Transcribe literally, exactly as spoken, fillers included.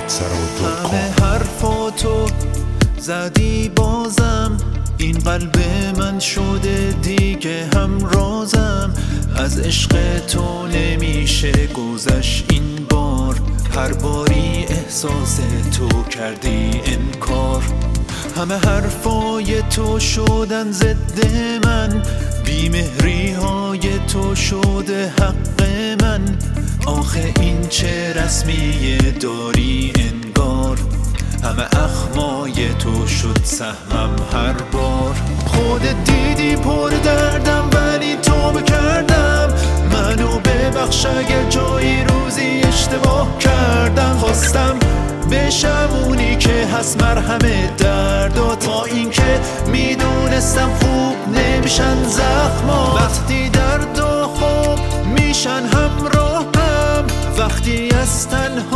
همه حرفاتو زدی بازم، این قلب من شده دیگه همرازم. از عشق تو نمیشه گذشت این بار، هر باری احساس تو کردی انکار. همه حرفای تو شدن ضد من، بیمهری های تو شده حق من. آخه این چه رسمیه داری انگار، همه اخمای تو شد سهمم هر بار. خودت دیدی پر دردم ولی توبه کردم، منو ببخش اگر جایی روزی اشتباه کردم. خواستم بشم اونی که هست مرهم دردات، تا اینکه میدونستم خوب نمیشن زخما. وقتی درد و خوب میشن همراهم، وقتی از تنها